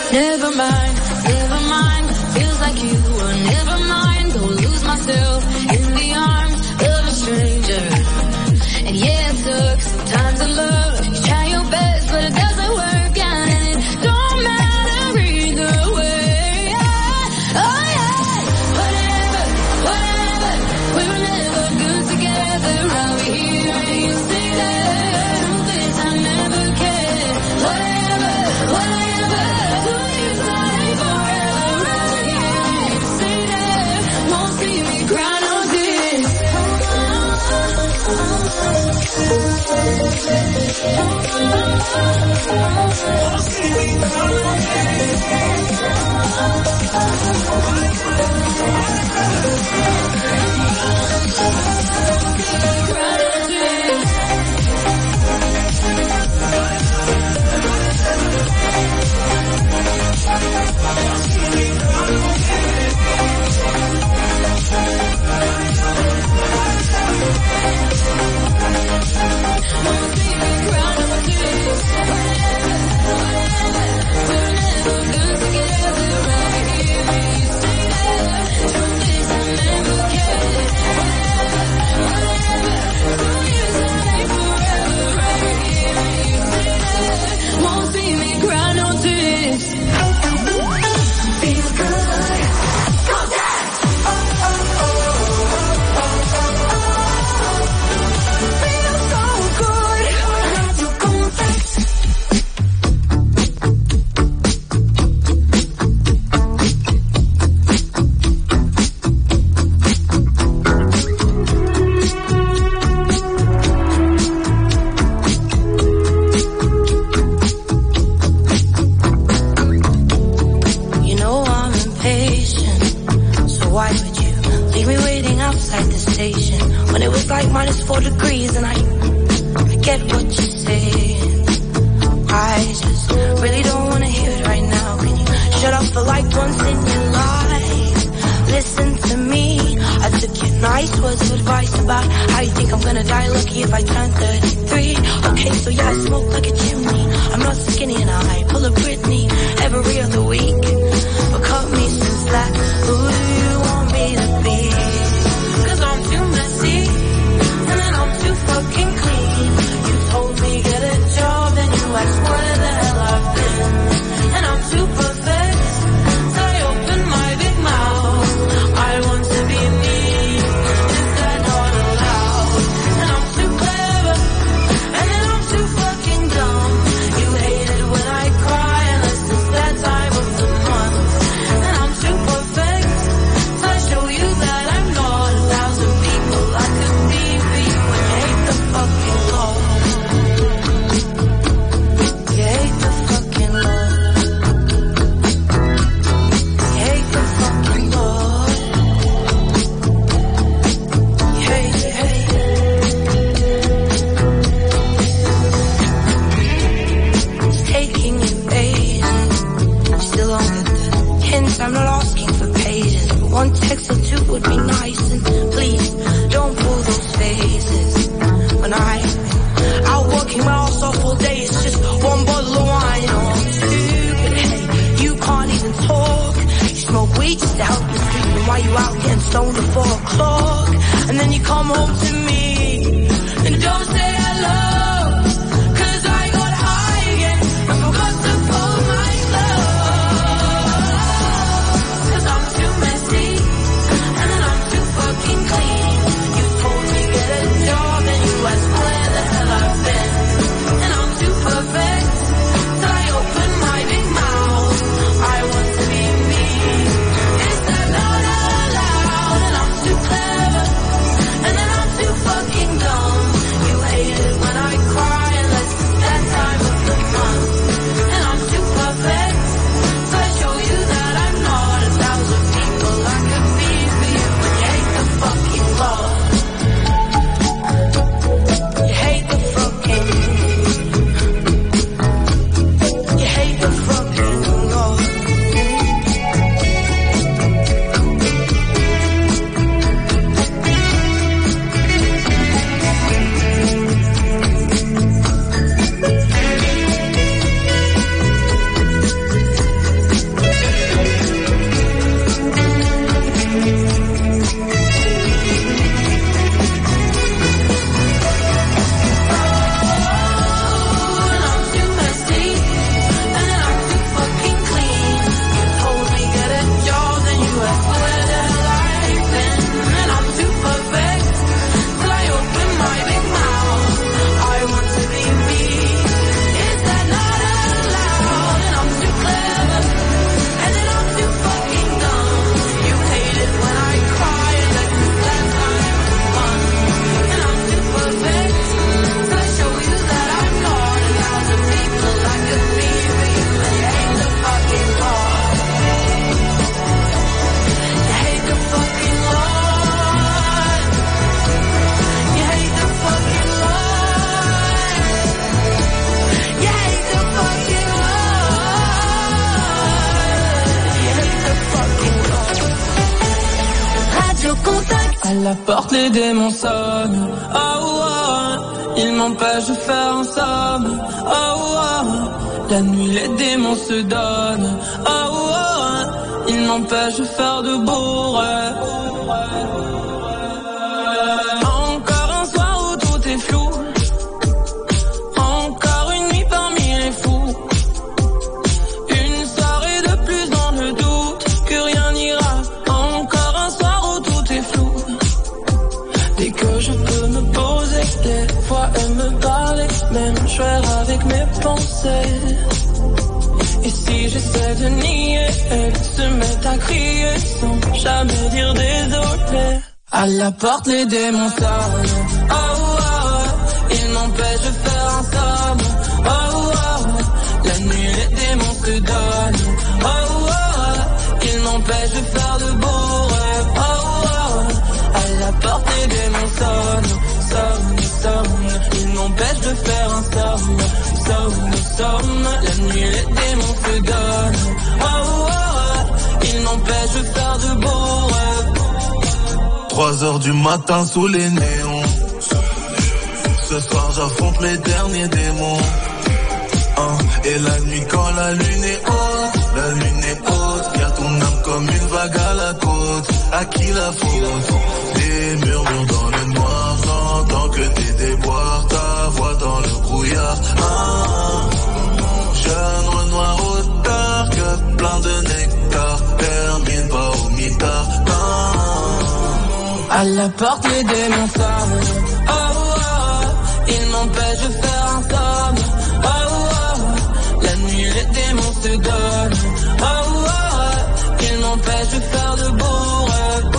Never mind, feels like you were never mind. Go lose myself in the arms of a stranger. And yeah, it took some time to love. You try your best, but it doesn't work out, and it don't matter either way. Oh yeah, whatever, we were never good together. I'll be here and you stay there. Truth is, I never cared. Whatever, 2 years ain't forever. I'll be here and you stay there. Won't see me cry no tears. Won't see me cry no tears. Feels good. Go dance. Feels so good. Let you confess. You know I'm impatient, so why would you leave me waiting outside the station when it was like -4 degrees? And I get what you're saying. I just really don't want to hear it right now. Can you shut up for like once in your life? Listen to me. I took your nice words of advice about how you think I'm gonna die lucky if I turn 33. Okay, so yeah, I smoke like a chimney. I'm not skinny and I pull a Britney every other week. But cut me some slack. Who do you want me to be? 'Cause I'm too messy and then I'm too fucking clean. You told me get a job and you asked where the hell I've been. And I'm too perfect, so I open my big mouth. I want to be me. Is that not allowed? And I'm too clever, and then I'm too fucking dumb. You hate it when I cry, unless it's that time of the month. And I'm too perfect, so I show you that I'm not 1,000 people I could be for you. And you hate the fucking law. You hate the fucking law. You hate the fucking law. You hate it. It's taking you ages. Still on the hints, I'm not asking for pages. But one text or two would be nice. And please, don't pull those faces. When I've been out working my ass off all day, it's just one bottle of wine. Oh, I'm stupid. Hey, you can't even talk. You smoke weed just to help you sleep. And while you out getting stoned at 4 o'clock, and then you come home to me and don't say hello. 'Cause I got high again and forgot to pull my clothes. 'Cause I'm too messy and then I'm too fucking clean. You told me get a job and you asked where the hell I've been. And I'm too perfect, so I open my big mouth. I want to be me. Is that not allowed? And I'm too clever, and then I'm too fucking dumb. You hate it when I la porte les démons sonnent. Oh, oh, ils m'empêchent de faire un somme. Oh, oh, la nuit les démons se donnent. Oh, oh, ils m'empêchent de faire de beaux rêves. Encore un soir où tout est flou. Encore une nuit parmi les fous. Une soirée de plus dans le doute que rien n'ira. Encore un soir où tout est flou. Dès que je peux me poser, des fois elle me parlait, même jouer avec mes pensées. Et si j'essaie de nier, elle se met à crier sans jamais dire désolé. À la porte les démons sonnent. Oh, oh, oh, ils m'empêchent de faire un somme. Oh, oh, oh, la nuit les démons se donnent. Oh, oh, oh, ils m'empêchent de faire de beaux rêves. Oh, oh, oh, à la porte les démons sonnent. Somme, somme, ils m'empêchent de faire un somme. Somme, somme, la nuit les démons se donnent. Oh, oh, oh, ils m'empêchent de faire de beaux rêves. 3h du matin sous les néons. Ce soir j'affronte mes derniers démons. Et la nuit quand la lune est haute, la lune est haute, y'a ton âme comme une vague à la côte. À qui la faute? Des murmures dans le noir, j'entends que tes déboires, ta voix dans le brouillard. Jeune Renoir au dark, plein de nectar, termine pas au mitard. À la porte les démons sonnent. Oh, oh, oh, ils m'empêchent de faire un somme. Oh, oh, oh, la nuit les démons se donnent. Oh, oh, oh, ils m'empêchent de faire de beaux rêves.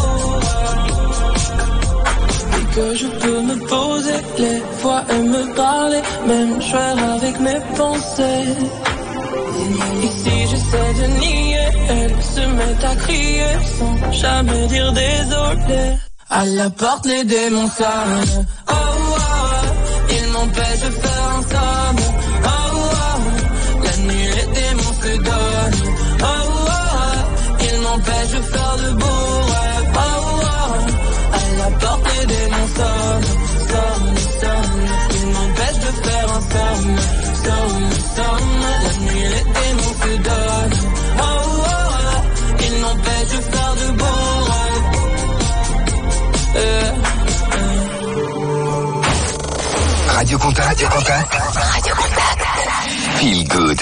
Dès que je peux me poser, les fois elle me parlait, même jouer avec mes pensées. Et si j'essaie de nier, elle se met à crier sans jamais dire désolé. À la porte les démons sonnent. Oh, oh, oh, ils m'empêchent de faire un somme. Oh, oh, oh, la nuit les démons se donnent. Oh, oh, oh, ils m'empêchent de faire de beaux rêves. Oh, oh, oh, à la porte les démons sonnent. Somme, somme, ils m'empêchent de faire un somme. Somme, somme, la nuit les démons se donnent. Oh, oh, oh, ils m'empêchent de faire de beaux rêves. Radio Contact. Radio Contact. Feel good.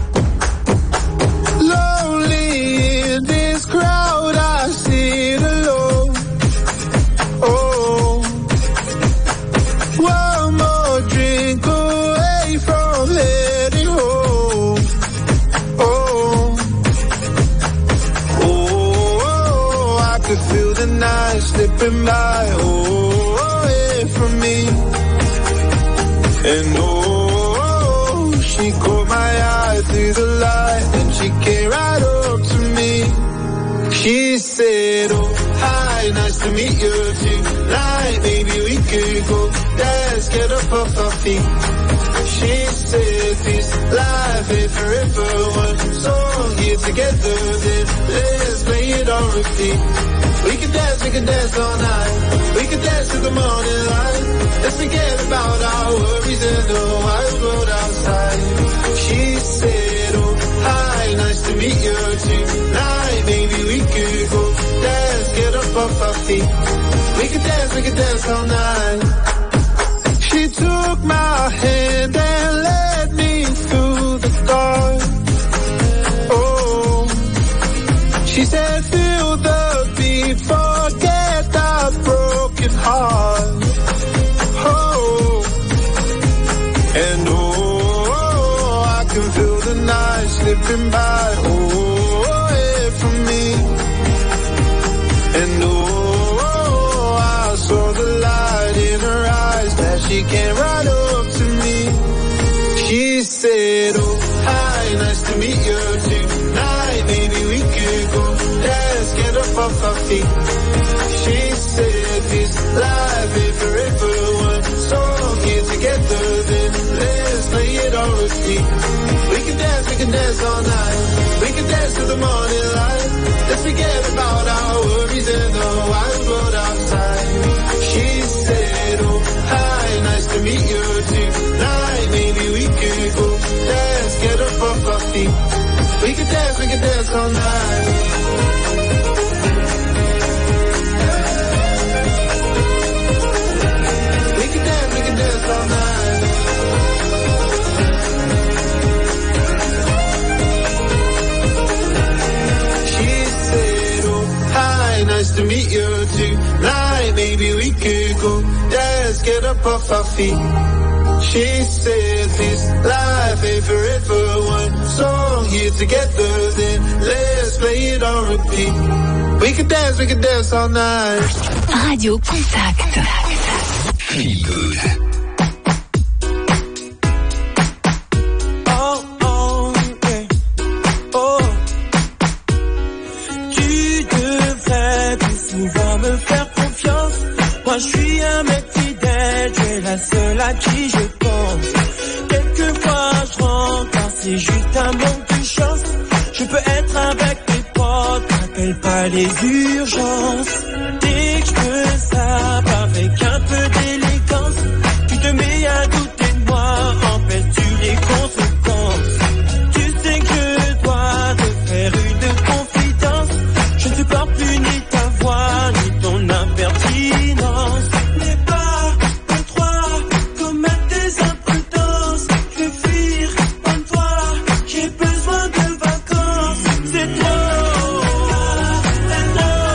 Lonely in this crowd, I sit alone. Oh, one more drink away from heading home. Oh, oh, I could feel the night slipping by. Oh, away from me. And oh, she caught my eye through the light, and she came right up to me. She said, oh, hi, nice to meet you tonight. Maybe we could go dance, get up off our feet. She said, this life ain't forever. One song here together, then let's play it on repeat. We can dance all night. We can dance to the morning light. Let's forget about our worries in the wild world outside. She said, oh, hi, nice to meet you tonight. Maybe we could go dance, get up off our feet. We can dance all night. She took my hand and led me through the dark. Oh, she said, feel the beat, forget the broken heart. Oh, and oh, I can feel the night slipping by. Oh, away from me. And oh, I saw the light in her eyes that she came right up to me. She said, oh, hi, nice to meet you tonight. Maybe we could go dance, get up off our feet. She said, this life ain't forever. One song here together, then let's play it on repeat. We can dance all night. We can dance to the morning light. Let's forget about our worries and the wild world outside. dance all night. We can dance all night. She said, oh, hi, nice to meet you tonight. Maybe we could go, let's get up off our feet. She said this life ain't forever. One song here together, then let's play it on repeat. We can dance all night. Radio Contact. Feel good. Me faire confiance, moi je suis un mec fidèle, tu es la seule à qui je pense. Quelquefois je rentre, car c'est juste un manque de chance. Je peux être avec tes potes, t'appelles pas les urgences. Dès que je te sape avec un peu d'élégance, tu te mets à douter de moi, empêches-tu les conséquences. Tu sais que je dois te faire une confidence, je ne supporte plus ni ta voix, ni ton impertinence. N'aie pas de droit, commettre des imprudences. Je vais fuir, comme toi, j'ai besoin de vacances. C'est trop, c'est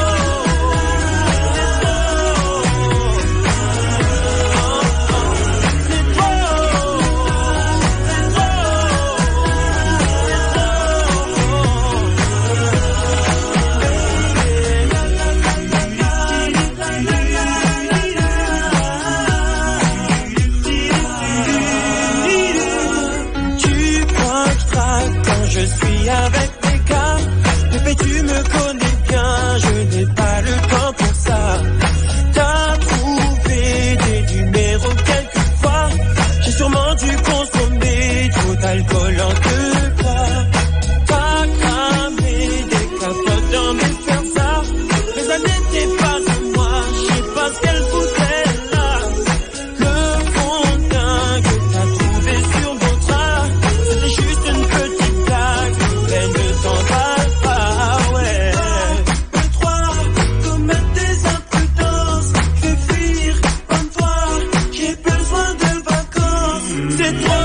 je suis avec mes gars, bébé tu me connais bien, je n'ai pas le temps pour ça. T'as trouvé des numéros quelquefois, j'ai sûrement dû consommer trop d'alcool en deux fois. T'as cramé des capotes dans mes fers ça, mais ça n'était pas à moi, je sais pas ce qu'elle foutait là. Le fond dingue que t'as trouvé sur mon drap, c'était juste une petite blague, mais ne t'emballe pas, ouais. Le droit, commettre des imprudences, je vais fuir, comme toi, j'ai besoin de vacances, c'est trop.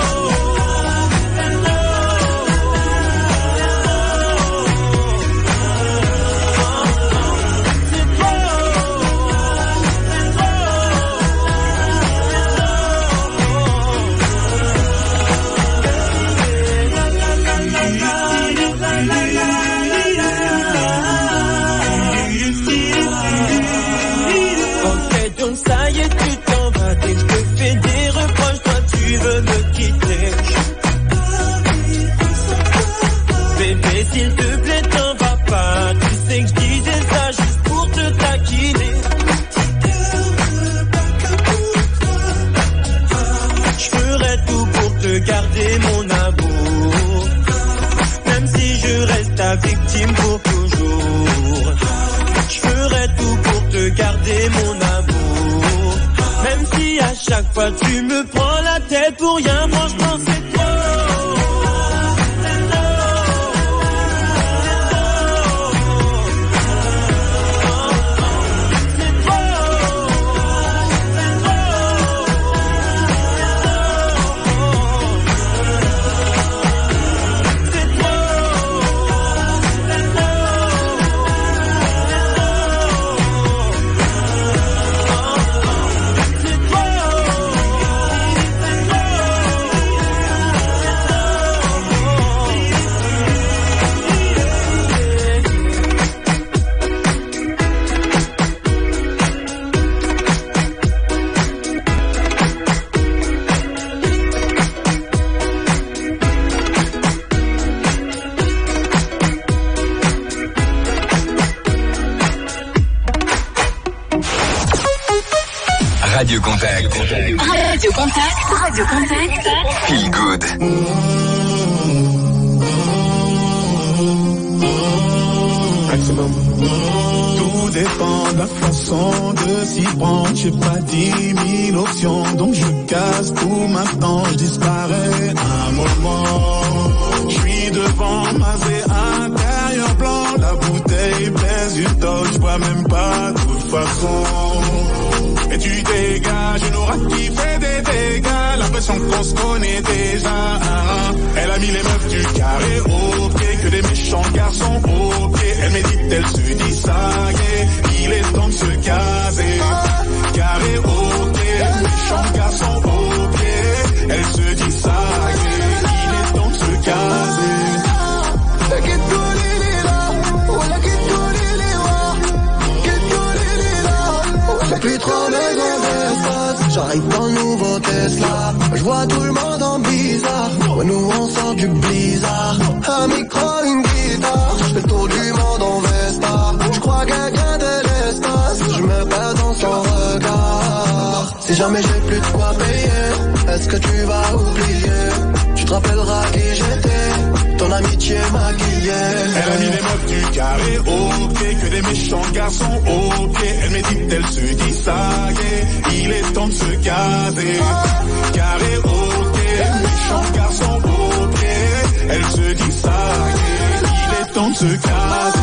Ok, donc ça y est, tu t'en vas. Dès que je te fais des reproches, toi tu veux me quitter. Bébé, s'il te plaît, t'en vas pas. Tu sais que je disais ça juste pour te taquiner. Je ferai tout pour te garder mon amour, même si je reste ta victime pour toujours. Je ferai tout pour te garder mon amour, même si à chaque fois tu me prends la tête pour rien, franchement c'est trop. Radio Contact. Radio Contact. Radio Contact. Feel good. Tout dépend de la façon de s'y prendre. J'ai pas 10 000 options, donc je casse tout maintenant. Je disparais un moment. Je suis de devant, masé intérieur blanc. La bouteille pèse du top, je vois même pas de toute façon. Et tu dégages une aura qui fait des dégâts. L'impression qu'on se connaît déjà. Elle a mis les meufs du carré au pied, que des méchants garçons au pied. Elle médite, elle se dit ça y est, il est temps de se caser. Carré au pied, méchants garçons au pied. Elle se dit ça y est, il est temps de se caser. J'ai plus trop besoin d'espace, j'arrive dans le nouveau Tesla. Je vois tout le monde en bizarre, ouais, nous on sort du blizzard. Un micro, une guitare, je fais le tour du monde en Vespa. Je crois qu'elle vient de l'espace, je me perds dans son regard. Si jamais j'ai plus de quoi payer, est-ce que tu vas oublier? Tu te rappelleras qui j'étais, ton amitié maquillée. Elle a mis les meufs du carré au pied, que des méchants garçons au pied. Elle médite, elle se dit ça y est, il est temps de se caser. Carré au pied, méchants garçons au pied. Elle se dit ça y est, il est temps de se caser.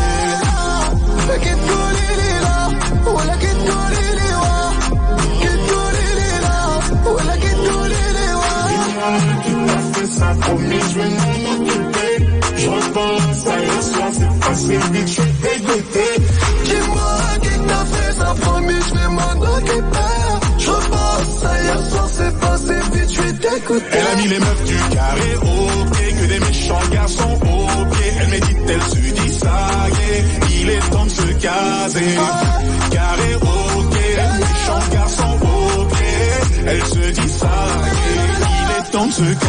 Ça promis, je vais m'en occuper. Je repense à hier soir, c'est passé vite, je suis dégoûté. Dis-moi qui t'a fait ça, promis, je vais m'en occuper. Je repense à hier soir, c'est passé vite, je suis dégoûté. Elle a mis les meufs du carré au pied, que des méchants garçons au pied. Elle médite, elle se dit ça y est, il est temps de se caser. Carré au pied, méchants garçons au pied. Elle se dit ça y est, il est temps de se caser.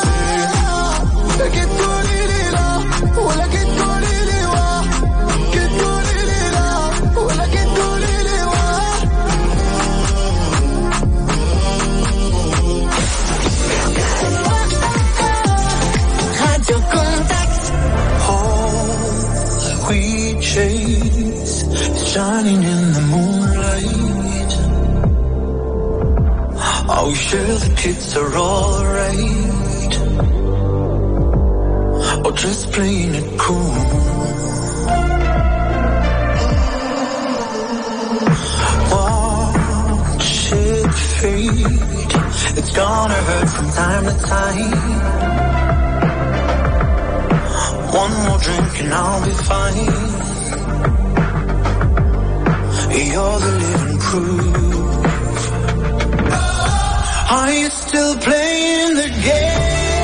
Radio Contact. All we chase is shining in the moonlight. Are we sure the kids are alright? Or just playing it cool? Watch it fade. It's gonna hurt from time to time. One more drink and I'll be fine. You're the living proof. Are you still playing the game?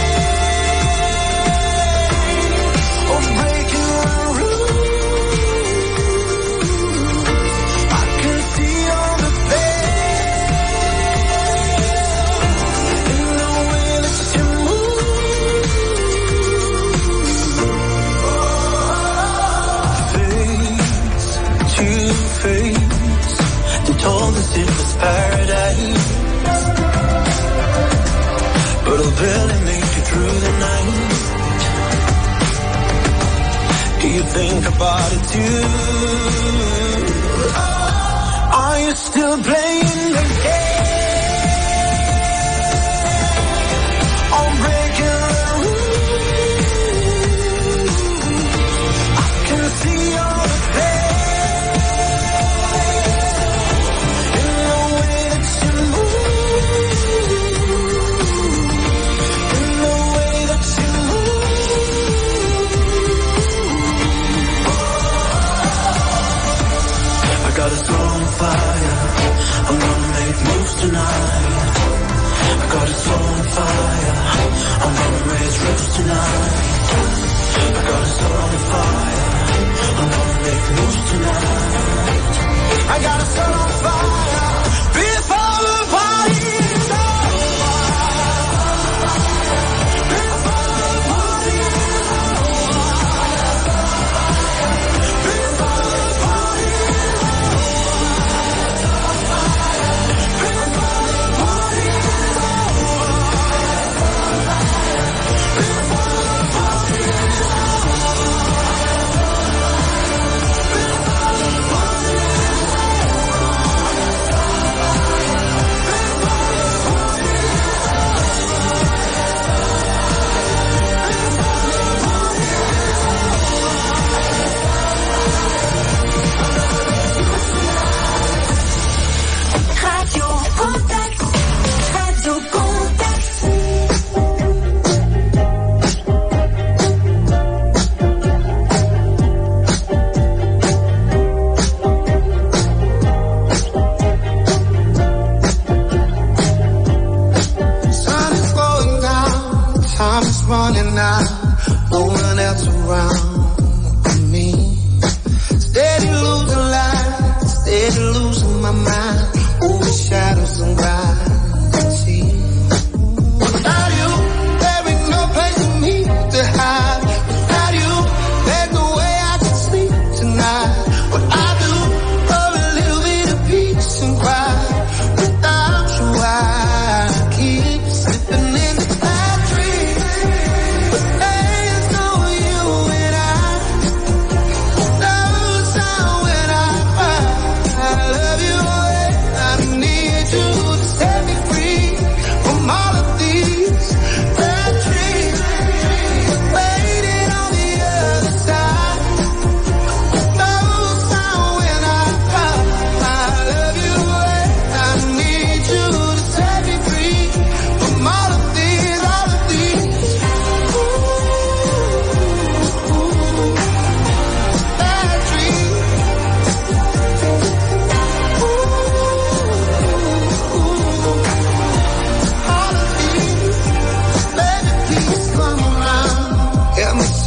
Or breaking my rules? I can see all the pain in the way that you move. Face to face, they told us it was paradise. But I'll barely make it through the night. Do you think about it too? Are you still playing the game? I'm breaking the rules. I can see all the pain in the way that you move. I got a soul on fire. I'm gonna make moves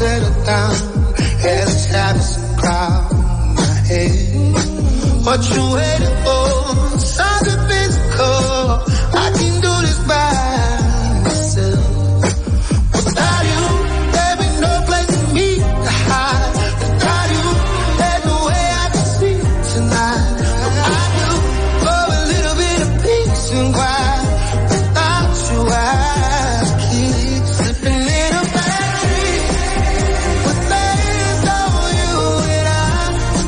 settle down. Let's have some crown my head. What you waiting for? Something physical. I can do this by myself. Without you, there be no place for me to hide. Without you, there's no way I can sleep tonight. I do for a little bit of peace and quiet. Without you, I keep slipping in a bad dream. With days on you and I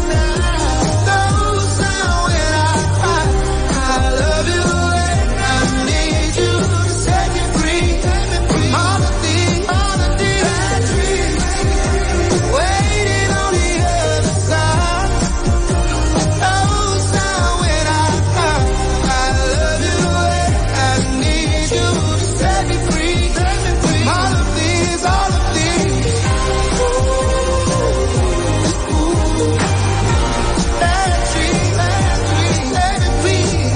don't sound when I cry. I love you and I need you to set me free from all of these bad dreams. Waiting on the other side. Don't sound when I cry. I love you and I need you to set me free from all of these bad dreams. Let me free.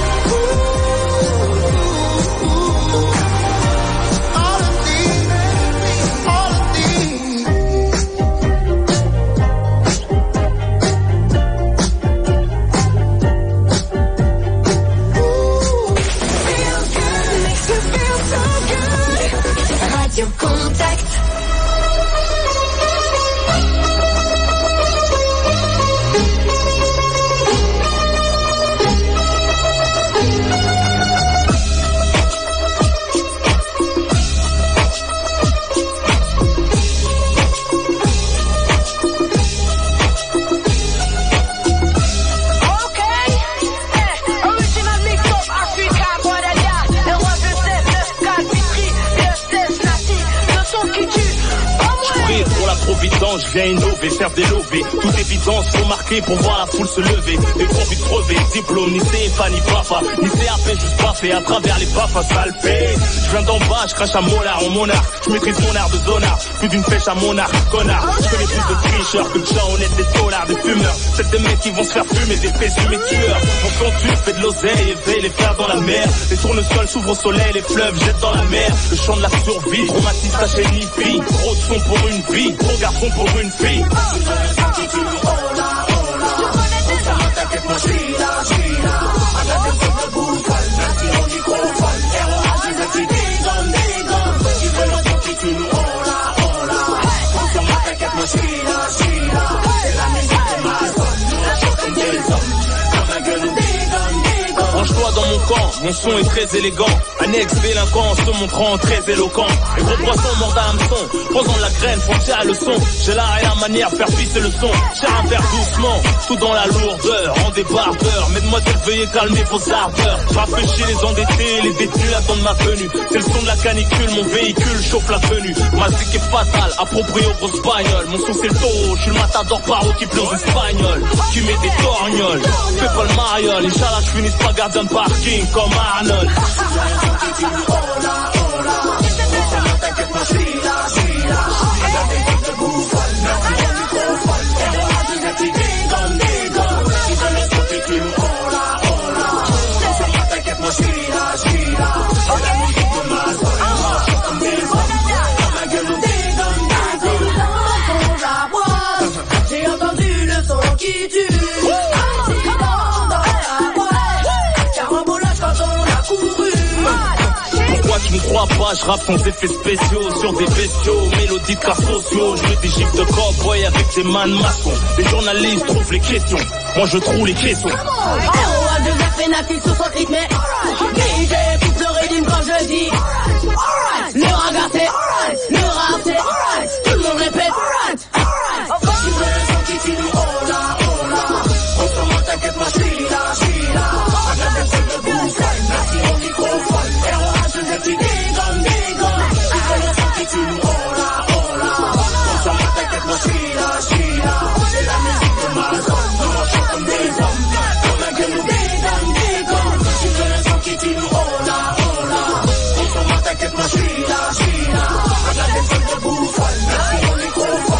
All of Radio Contact. Original mix-up Africa, Guadalajara, le roi de Steph, le Calvitri, le Steph Nati, le son qui tue. Je prie pour la providence, je viens innover, faire des lovés. Toute évidence, faut marquer pour voir la foule se lever. Des gros buts crevés, diplôme, ni CFA, ni papa, ni CAP, juste baffé à travers les baffes à salpé. Je viens d'en bas, je crache à Mollard en monarque. Je maîtrise mon art de zonard, plus d'une pêche à monarque, connard. Je connais plus de tricheurs que de gens honnêtes, des dollars, des fumeurs. C'est des mecs qui vont se faire fumer, des pessimes et tueurs. Mon cantu fait de l'oseille, éveille les frères dans la mer. Les tournesols s'ouvrent au soleil, les fleuves jettent dans la mer. Le chant de la survie, traumatise ta chaîne ni fille. Gros son pour une vie, gros garçon pour une fille. Range-toi dans mon camp, mon son est très élégant. Un ex-délinquant se montrant très éloquent. Les gros poissons mordent à l'hameçon, posant de la graine, font tirer la leçon. J'ai l'art et la manière de faire pisser le son. J'ai un verre doucement, tout dans la lourdeur, en débardeur. Mesdemoiselles, veuillez calmer vos ardeurs. Rafraîchis les endettés, les détenus attendent ma venue. C'est le son de la canicule, mon véhicule chauffe la tenue. Ma zik est fatale, approprié aux grosses bagnoles. Mon son c'est le taureau, je suis le matador paro qui pleure aux espagnols. Qui met des torgnoles, fais pas le mariole. Inch'Allah, je finisse pas gardien de parking comme Arnold. J'ai entendu le son qui tue. Pourquoi tu me crois pas, je rappe sans effets spéciaux sur des bestiaux, mélodies de cas sociaux. Je veux des gifs de cowboy avec des man maçons. Les journalistes trouvent les questions, moi je trouve les caissons. A de F et natif sur son rythme. DJ coupe le rythme quand je dis. Le regard c'est le rap c'est tout le monde répète. Si vous voulez le son qui tue, oh là, on se remonte, t'inquiète moi, je suis là. Regarde les trucs de bouffane, merci au microphone. ROH, je dis dégonne. Si vous voulez le son qui tue, oh là, on se remonte, t'inquiète moi, je suis là. C'est la musique de ma zone, nous on chante comme des hommes. Comme un gueule ou dégonne. Si vous voulez le son qui tue, oh là, on se remonte, t'inquiète moi, je suis là. Regarde les trucs de bouffane, merci au microphone.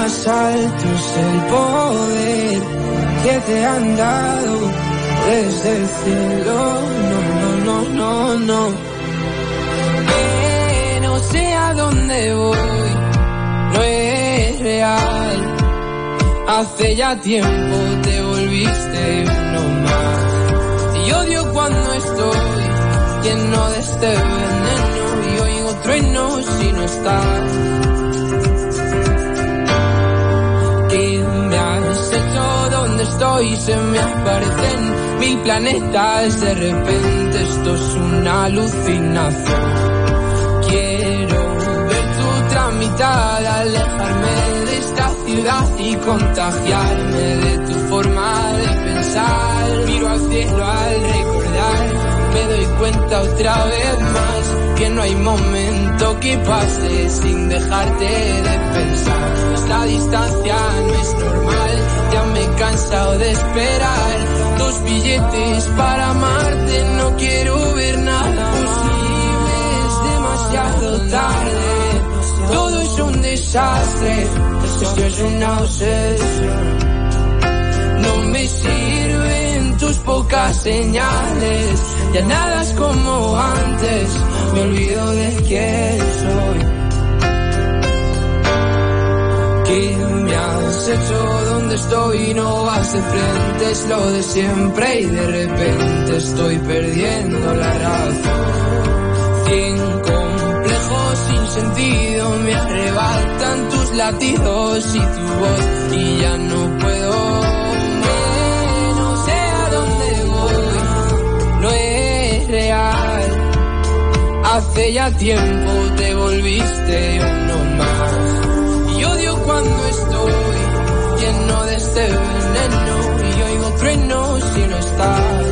más alto es el poder que te han dado desde el cielo. No. No sé a dónde voy, no es real. Hace ya tiempo te volviste uno más. Y odio cuando estoy lleno de este veneno y oigo truenos si no estás. ¿Qué me has hecho? ¿Dónde estoy? Se me aparecen mil planetas. De repente esto es una alucinación. Quiero ver tu tramitada, alejarme de esta ciudad y contagiarme de tu forma de pensar. Miro al cielo al recordar, me doy cuenta otra vez más que no hay momento que pase sin dejarte de pensar. Esta distancia no es normal, ya me he cansado de esperar. 2 billetes para amarte, no quiero ver nada posible, es demasiado tarde. Todo es un desastre, esto es una obsesión. No me sirven tus pocas señales, ya nada es como antes, me olvido de quién soy. ¿Qué me has hecho? ¿Dónde estoy? No vas de frente, es lo de siempre y de repente estoy perdiendo la razón. 100 complejos sin sentido me arrebatan tus latidos y tu voz y ya no puedo. No sé a dónde voy, no es real. Hace ya tiempo te volviste uno más. Y odio cuando estoy lleno de este veneno y oigo truenos si no estás.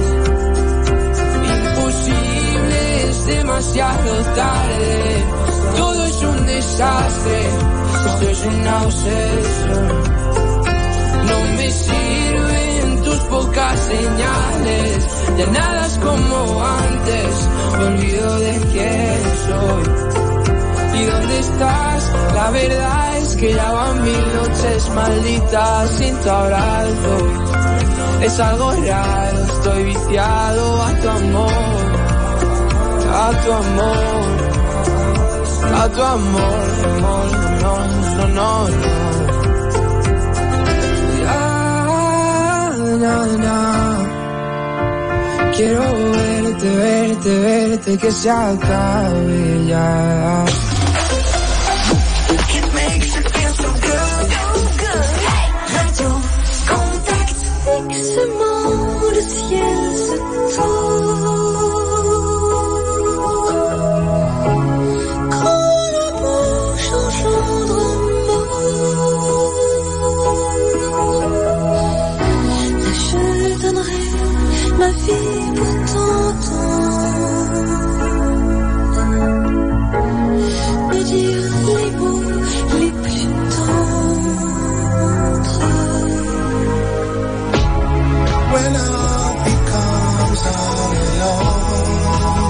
Imposible, es demasiado tarde. Todo es un desastre, esto es una obsesión. No me sirven tus pocas señales, ya nada es como antes, me olvido de quién soy. ¿Y dónde estás? La verdad es que ya van 1000 noches malditas sin tu abrazo. Es algo raro, estoy viciado a tu amor, a tu amor. A tu amor, no. Quiero verte, que se acabe ya. Radio Contact, fixement le ciel se tourne. Ma vie pour t'entendre me dire les mots les plus tendres. When all becomes all alone,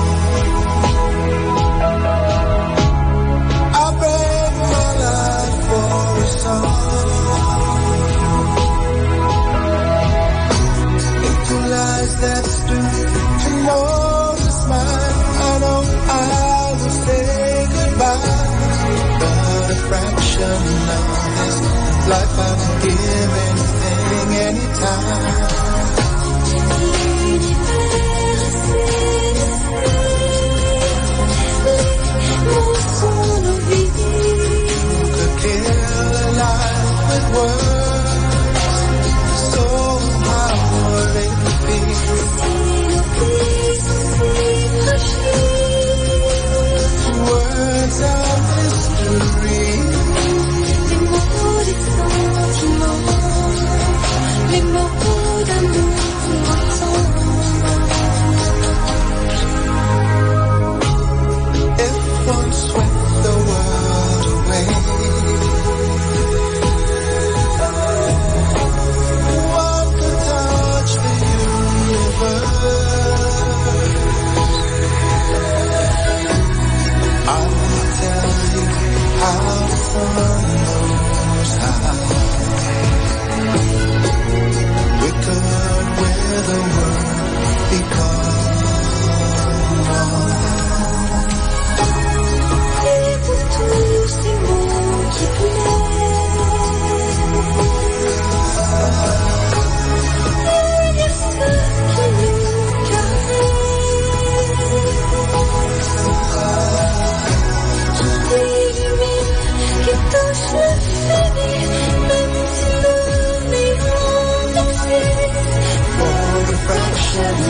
I break my life for a song. Into lies that's true, tomorrow's is mine. I know I will say goodbye, but a fraction of this life I would give anything, anytime. Could kill a life with words, so how would it be? Words of mystery. Les mots des sentiments, les mots d'amour qui m'entendent.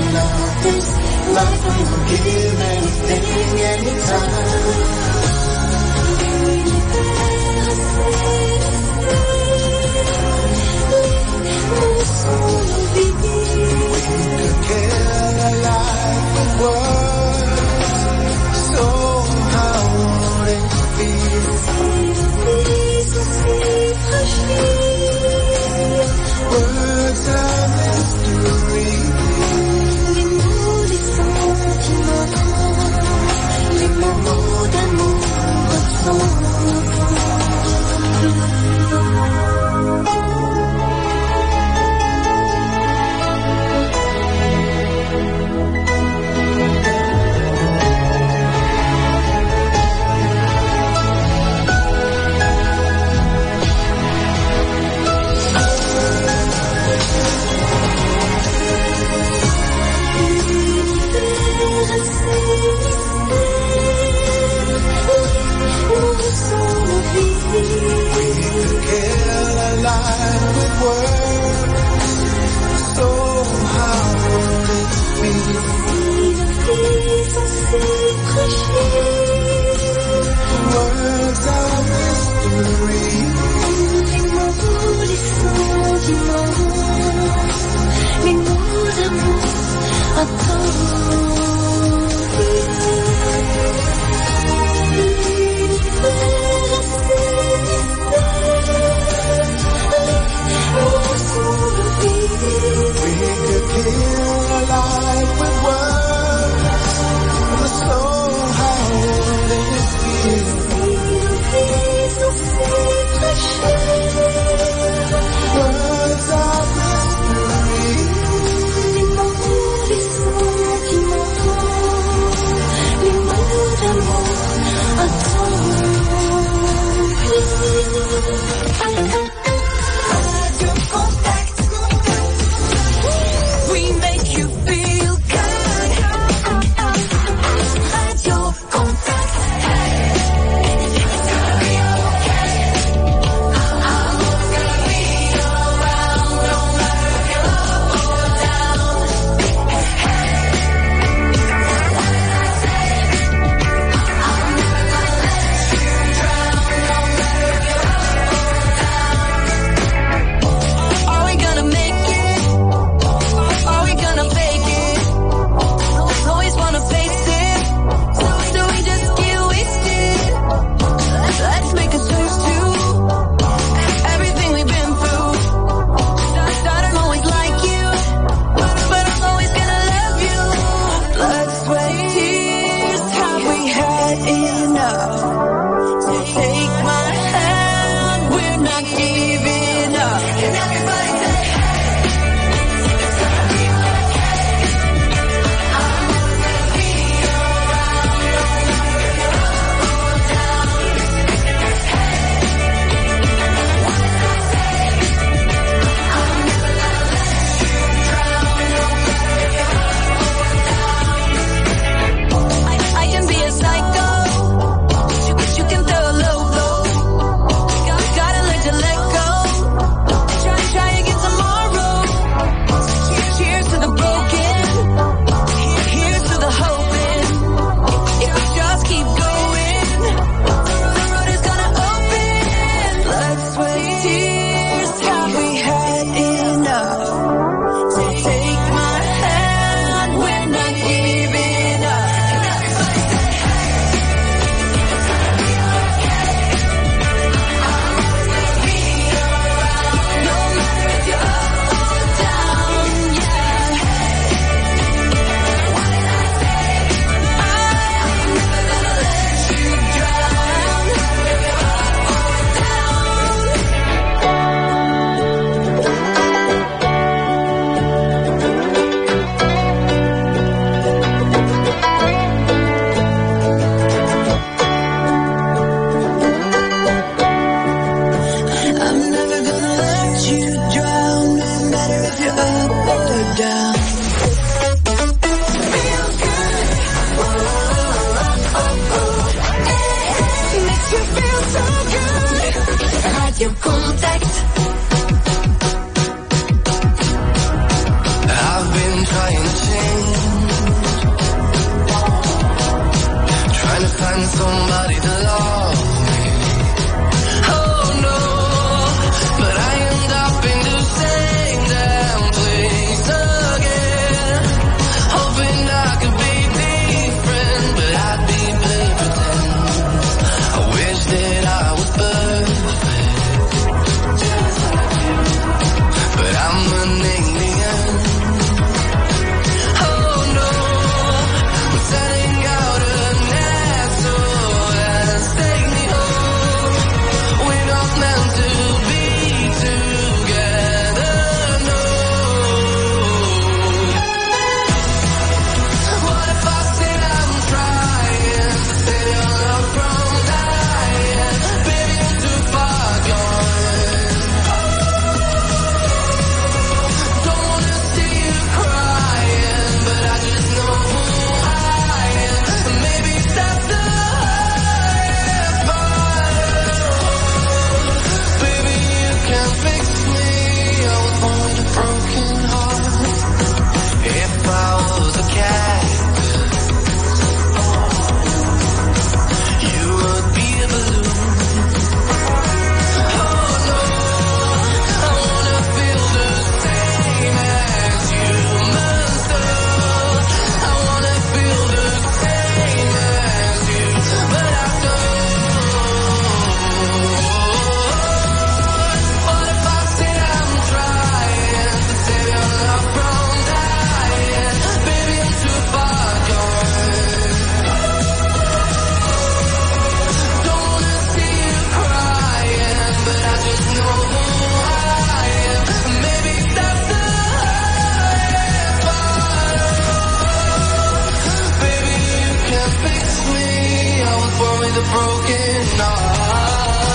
love this life, I will give anything, anytime. We could kill a life with words, so how would it feel? Words are mystery. Les mots d'amour des sentiments. me the broken heart.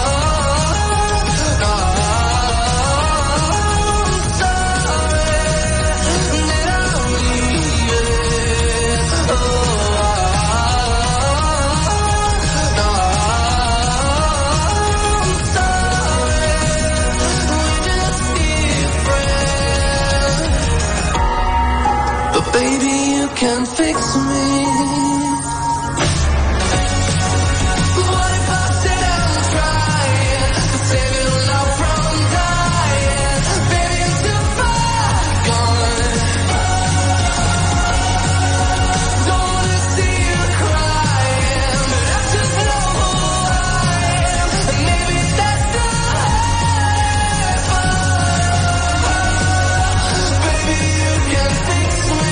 Baby, you can fix me. What if I said I'm trying to save your love from dying? Baby, you're too far gone. Don't wanna see you crying, but I just know who I am, and maybe that's the hardest part. Baby, you can fix me.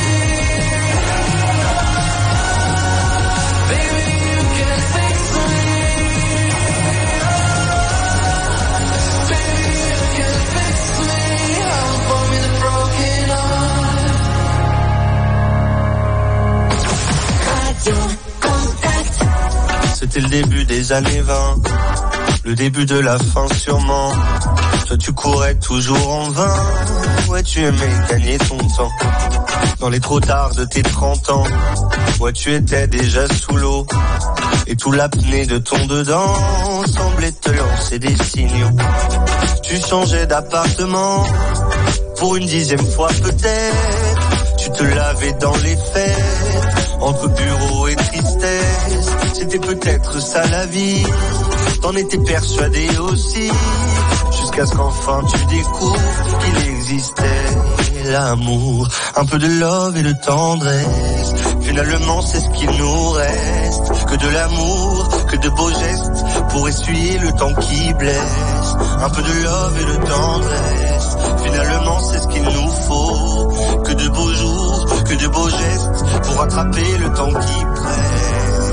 C'était le début des années 20, le début de la fin sûrement. Toi tu courais toujours en vain, ouais tu aimais gagner ton temps. Dans les trop tard de tes 30 ans, ouais tu étais déjà sous l'eau. Et tout l'apnée de ton dedans semblait te lancer des signaux. Tu changeais d'appartement, pour une 10e fois peut-être. Tu te lavais dans les fêtes, entre bureau et tristesse. C'était peut-être ça la vie, t'en étais persuadé aussi, jusqu'à ce qu'enfin tu découvres qu'il existait l'amour, un peu de love et de tendresse. Finalement c'est ce qu'il nous reste, que de l'amour, que de beaux gestes pour essuyer le temps qui blesse. Un peu de love et de tendresse, finalement c'est ce qu'il nous faut, que de beaux jours, que de beaux gestes pour rattraper le temps qui presse.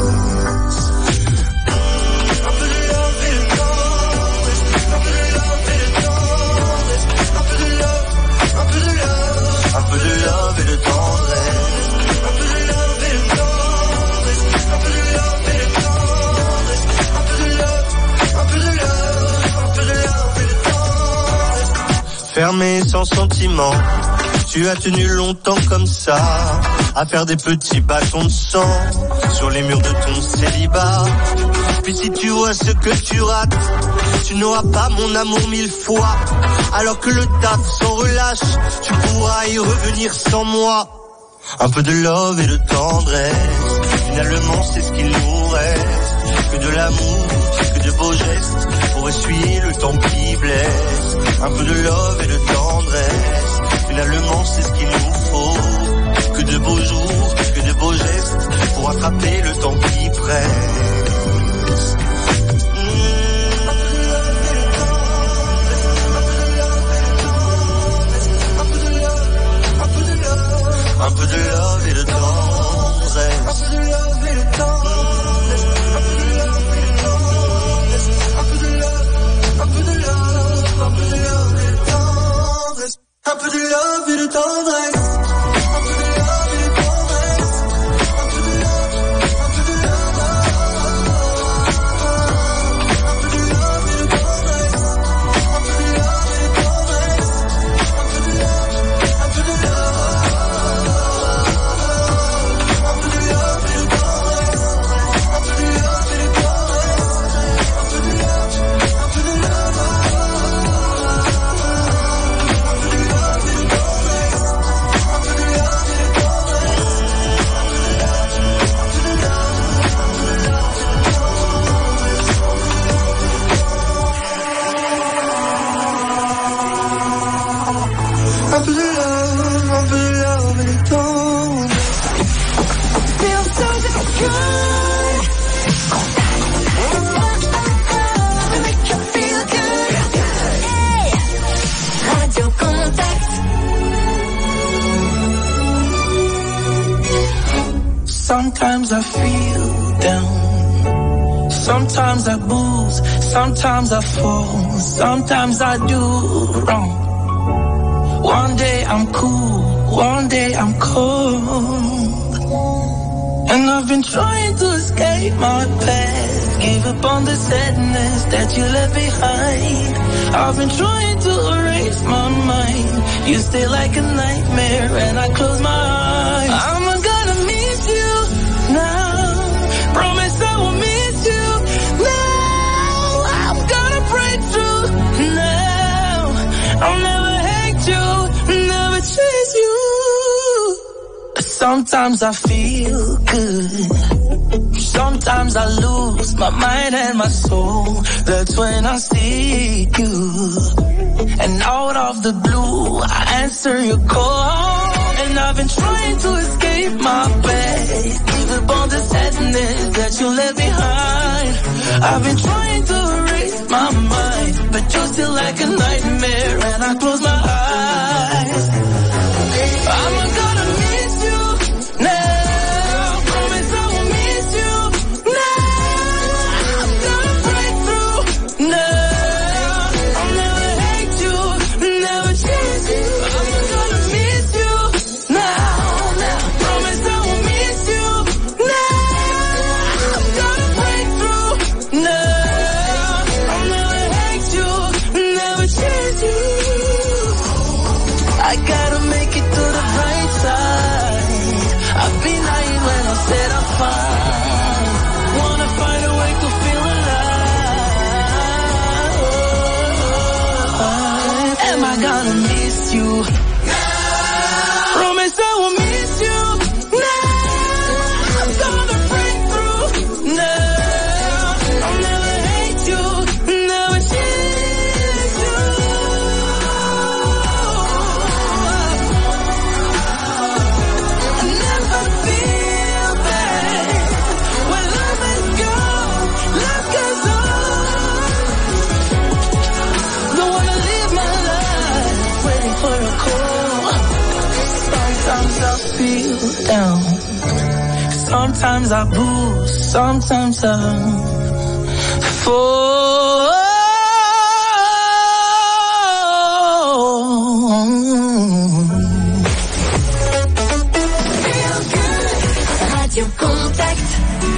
Un peu de love et de tendresse. Un peu de love et de tendresse. Un peu de love et de tendresse. Un peu de love, un peu de love, un peu de love et de tendresse. Fermé sans sentiment, tu as tenu longtemps comme ça, à faire des petits bâtons de sang sur les murs de ton célibat. Puis si tu vois ce que tu rates, tu n'auras pas mon amour 1000 fois. Alors que le taf sans relâche, tu pourras y revenir sans moi. Un peu de love et de tendresse, finalement c'est ce qu'il nous reste. Que de l'amour, que de beaux gestes pour essuyer le temps qui blesse. Un peu de love et de tendresse, finalement c'est ce qu'il nous faut. Que de beaux jours, que de beaux gestes pour attraper le temps qui presse. Un peu de love et de tendresse. Un peu de love et de tendresse. Un peu de love, un peu de love, un peu de love et de tendresse. Un peu de love et de tendresse. Un peu de love et de tendresse. Un peu de love, un peu de love. Un peu de love et de tendresse. Un peu de love et de tendresse. Un peu de love, un peu de love. Sometimes I feel down, sometimes I booze, sometimes I fall, sometimes I do wrong. One day I'm cool, one day I'm cold, and I've been trying to escape my past. give up on the sadness that you left behind. I've been trying to erase my mind. You stay like a nightmare and I close my eyes. I'm gonna miss you now. Promise I will miss you now. I'm gonna break through now. I'll never hate you, never chase you. Sometimes I feel good. Sometimes I lose my mind and my soul. That's when I see you. And out of the blue, I answer your call. And I've been trying to escape my past. Give up on the sadness that you left behind. I've been trying to erase my mind, but you're still like a nightmare and I close my eyes. I'm gonna miss you now. Promise I will miss you now. I'm gonna break through now. I'll never hate you, never chase you. I'm gonna miss you now. Promise I will miss you now. I'm gonna break through now. I'll never hate you, never chase you. I gotta make it to the bright side. I've been lying when I said I'm fine. Wanna find a way to feel alive. Am I gonna miss you? Promise I will miss you now. I'm gonna break through now. I'll never hate you, never chase you. I never feel bad when love is gone, love goes on. Don't wanna live my life waiting for a call. Sometimes I feel down, sometimes I boost, sometimes I fall. Radio Contact.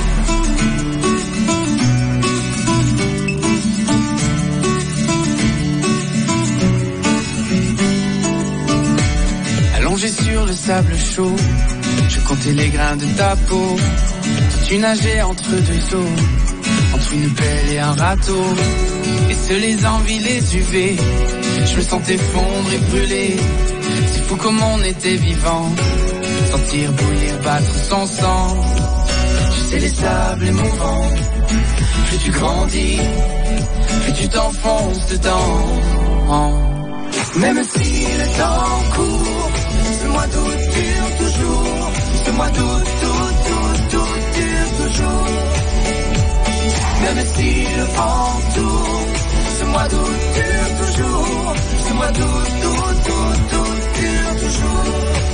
Allongé sur le sable chaud, je comptais les grains de ta peau. Tu nageais entre deux eaux, entre une pelle et un râteau. Et seuls les envies, les UV, je me sentais fondre et brûler. C'est fou comme on était vivant, sentir bouillir, battre son sang. Tu sais les sables émouvants, plus tu grandis, plus tu t'enfonces dedans. Même si le temps court, ce mois d'août dure toujours. Ce mois d'août, tout dure toujours. Même si le vent tourne, ce mois d'août dure toujours. Ce mois d'août, tout dure toujours.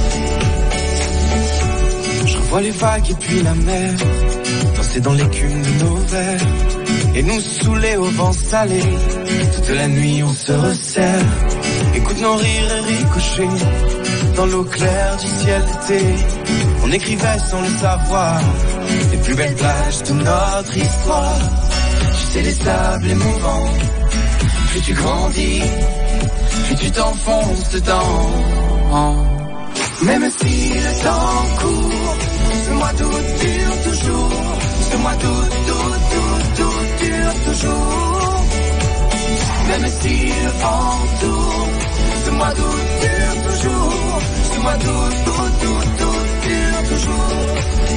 Je revois les vagues et puis la mer, danser dans l'écume de nos verres, et nous saouler au vent salé. Toute la nuit on se resserre, écoute nos rires et ricochets dans l'eau claire du ciel d'été. On écrivait sans le savoir les plus belles pages de notre histoire. Tu sais les sables émouvants, plus tu grandis, plus tu t'enfonces dedans. Même si le temps court, ce mois d'août dure toujours. Ce mois d'août, tout dure toujours. Même si le vent tourne, ce mois d'août dure toujours. Ce mois d'août, tout dure toujours.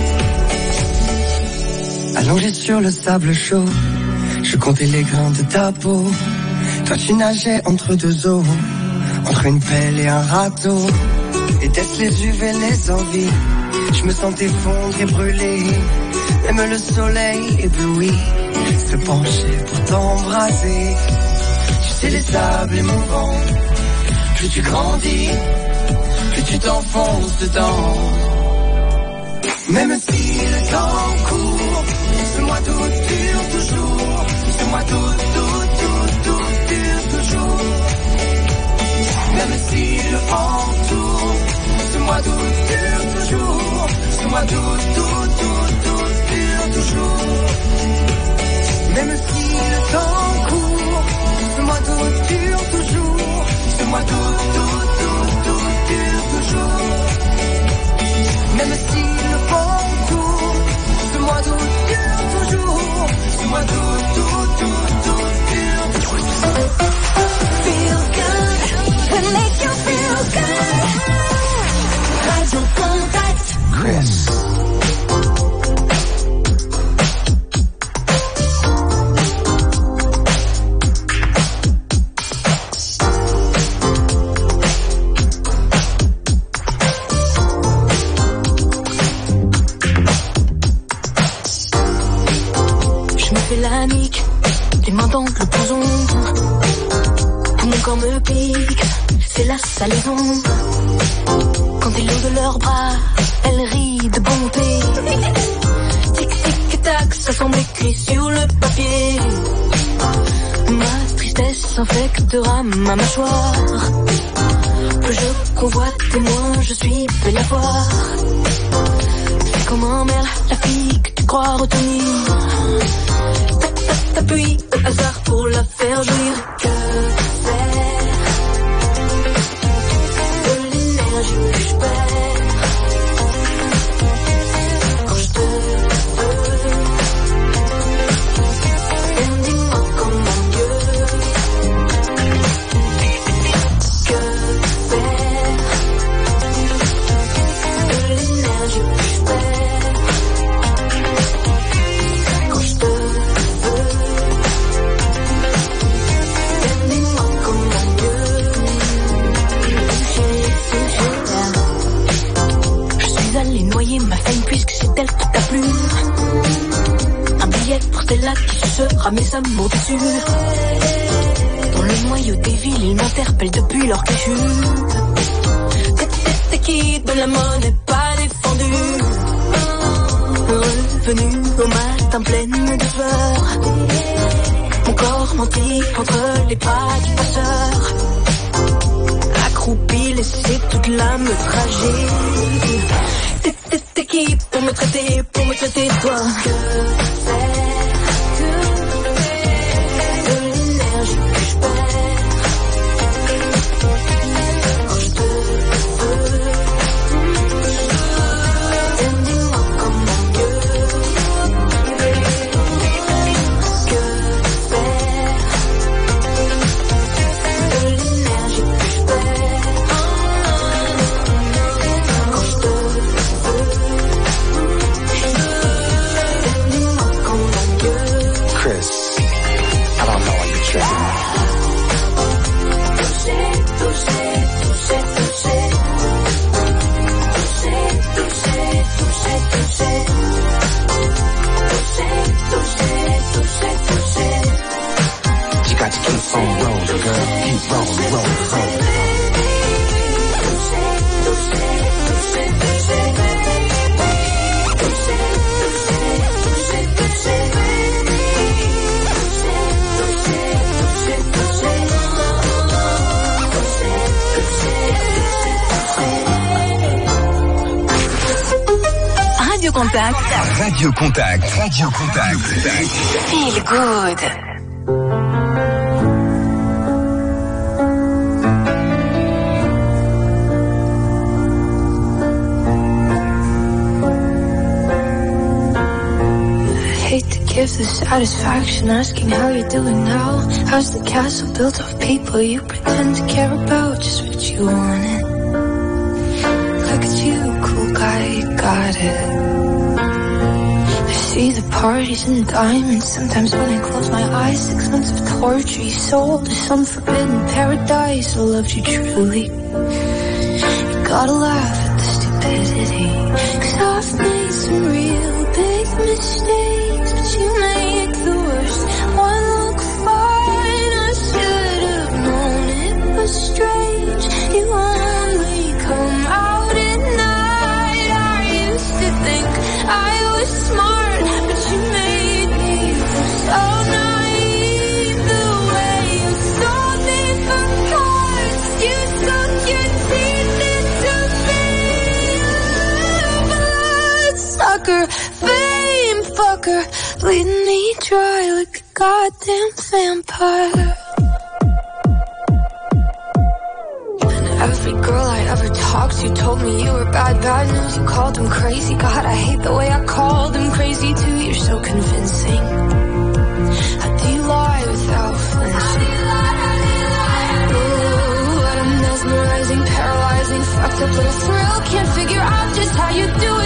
Allongé sur le sable chaud, je comptais les grains de ta peau. Toi tu nageais entre deux eaux, entre une pelle et un râteau. Était-ce les UV, les envies, je me sentais fondre et brûler. Même le soleil ébloui se penchait pour t'embraser. Tu sais les sables émouvants, plus tu grandis, plus tu t'enfonces dedans. Même si le temps court, ce mois d'août dure toujours. Ce mois d'août, tout dure toujours. Même si le vent tourne, ce mois d'août dure toujours. Ce mois d'août, tout dure toujours. Même si le temps court, ce mois d'août dure toujours. Ce mois d'août dure toujours. Même si le vent tourne, ce mois d'août dure toujours. Ce mois d'août dure toujours. Feel good, can make you feel good. Radio Contact. Chris. Les mains dans le blouson, tout mon corps me pique, c'est la salaison. Quand ils l'eau de leurs bras, elle rit de bonté. Tic tic tac, ça semble écrit sur le papier. Ma tristesse infectera ma mâchoire. Plus je convoite et moins je suis belle à voir. C'est comme un merle, la fille que tu crois retenir. T'appuies au hasard pour la faire jouir. Que faire de l'énergie que je perds quand je te veux? Et dis-moi comment mieux. Que faire de l'énergie que je perds quand je te veux? Noyer ma femme puisque c'est elle qui t'a plu. Un billet pour celle-là qui sera mes amours dessus. Dans le noyau des villes, ils m'interpellent depuis leur cachut. T'es qui de la monnaie pas défendue. Revenu au matin pleine de fleurs. Mon corps menti entre les pas du passeur. Accroupi, laissé toute l'âme tragique. T'es qui pour me traiter toi? Que faire de l'énergie que je perds quand je te veux? Et dis-moi comment mieux. Que faire de l'énergie que je perds quand je te veux? Chris, I don't know why you're tripping. You got to keep on rolling, girl. Keep rolling, rolling, rolling. Radio Contact. Radio Contact. Radio Contact. Feel good. Give the satisfaction asking how you're doing now. How's the castle built of people you pretend to care about? Just what you wanted. Look at you, cool guy, you got it. I see the parties and diamonds. Sometimes when I close my eyes, 6 months of torture you sold to some forbidden paradise. I loved you truly. You gotta laugh at the stupidity, 'cause I've made some real big mistakes, but you make the worst one look fine. I should have known it was strange. You only come out at night. I used to think I was smart, but you made me so naive. The way you saw me for cards, you sunk your teeth into me. Blood sucker, fame. fucker, bleeding me dry like a goddamn vampire. And every girl I ever talked to told me you were bad, bad news. You called them crazy. God, I hate the way I called them crazy too. You're so convincing. How do you lie without flinching? Ooh, what a mesmerizing, paralyzing, fucked up little thrill. Can't figure out just how you do